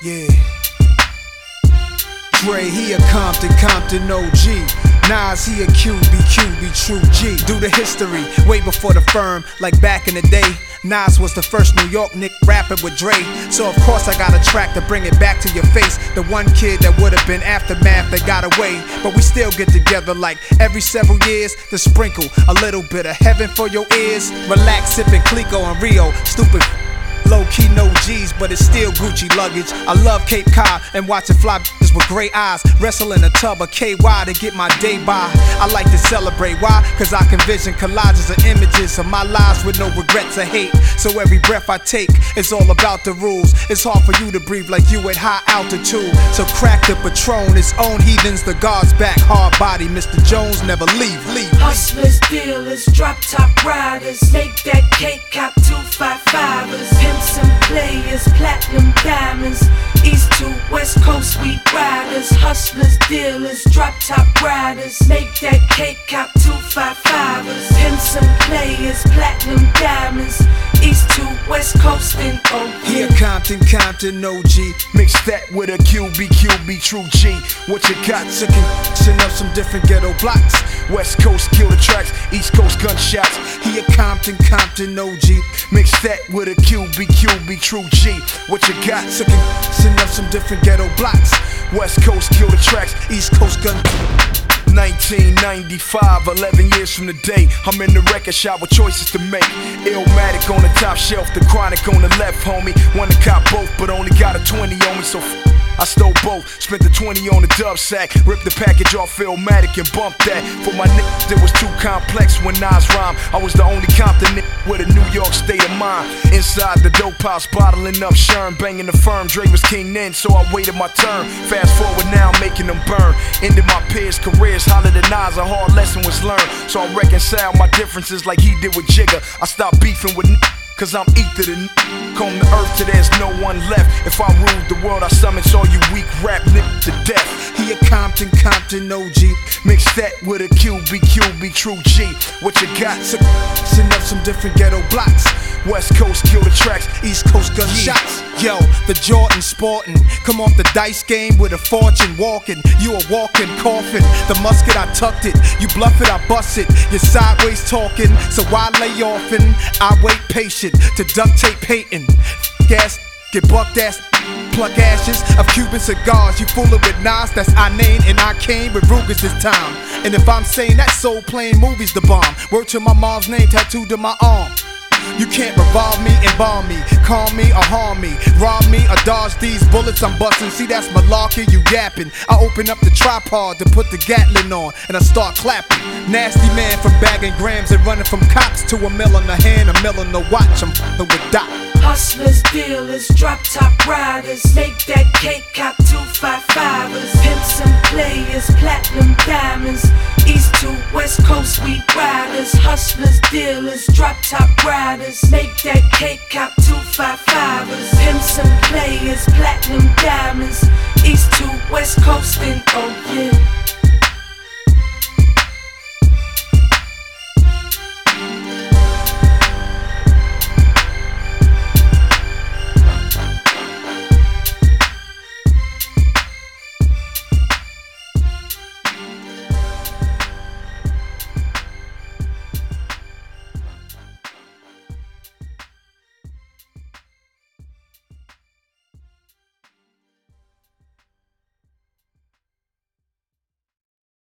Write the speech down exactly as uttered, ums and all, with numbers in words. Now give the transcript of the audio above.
Yeah. Dre, he a Compton, Compton O G. Nas, he a Q B, Q B, true G. Do the history, way before the firm, like back in the day. Nas was the first New York Nick rapping with Dre. So of course I got a track to bring it back to your face. The one kid that would've been Aftermath that got away. But we still get together like every several years to sprinkle a little bit of heaven for your ears. Relax, sipping Clico and Rio, stupid. Low-key no G's, but it's still Gucci luggage. I love Cape Cod and watching fly bitches with gray eyes wrestle in a tub of K Y to get my day by. I like to celebrate, why? Cause I can vision collages of images of my lives with no regrets or hate. So every breath I take, it's all about the rules. It's hard for you to breathe like you at high altitude. So crack the Patron, its own heathens, the guards back. Hard body, Mister Jones never leave, leave. Hustlers, dealers, drop top riders, make that cake cop two five fivers. Pimps and players, platinum diamonds, east to west coast we riders. Hustlers, dealers, drop top riders, make that cake cop two five fivers. Pimps and players, platinum diamonds, east to west coast and O G. Here Compton, Compton O G. Mix that with a Q B, Q B, true G. What you got? Chicken, up some different ghetto blocks. West Coast kill the tracks, East Coast gunshots. Here Compton, Compton O G. Mix that with a Q B, Q B, true G. What you got? Chicken, up some different ghetto blocks. West Coast kill the tracks, East Coast gun. nineteen ninety-five, eleven years from the day I'm in the record shop with choices to make. Illmatic on the top shelf, the Chronic on the left, homie. Wanna cop both, but only got a twenty on me, so f I stole both, spent the twenty on the dub sack. Ripped the package off Illmatic and bumped that. For my niggas, it was too complex when Nas rhymed. I was the only Compton nigga with a New York state of mind. Inside the dope house, bottling up Sherm, banging the firm. Dre was king then, so I waited my turn. Fast forward now, I'm making them burn. Ended my peers' careers, hollered at Nas, a hard lesson was learned. So I reconcile my differences like he did with Jigga. I stopped beefing with niggas, cause I'm ether than comb the earth till there's no one left. If I ruled the world, I summons all you weak rap niggas to death. He a Compton, Compton O G. Mix that with a Q B, Q B, true G. What you got? Send up some different ghetto blocks. West Coast kill the tracks, East Coast gunshots. Yo, the Jordan sporting, come off the dice game with a fortune walking. You a walking coffin. The musket I tucked it, you bluff it I bust it. You're sideways talking, so I lay off and I wait patient to duct tape Peyton. Gas, get bucked ass, pluck ashes of Cuban cigars. You fooling with Nas, that's I name, and I came with Rugers this time. And if I'm saying that soul playing movies the bomb, word to my mom's name tattooed to my arm. You can't revolve me, embalm me, calm me or harm me, rob me or dodge these bullets I'm busting. See, that's malarkey, you yapping. I open up the tripod to put the Gatlin on, and I start clapping. Nasty man from bagging grams and running from cops to a mill on the hand, a mill on the watch. I'm f***ing with Doc. Hustlers, dealers, drop top riders, make that cake cop two five fivers. Pimps and players, platinum diamonds, east to west coast we riders. Hustlers, dealers, drop top riders, make that cake cop two five fivers. Pimps and players, platinum diamonds, east to west coast and oh yeah.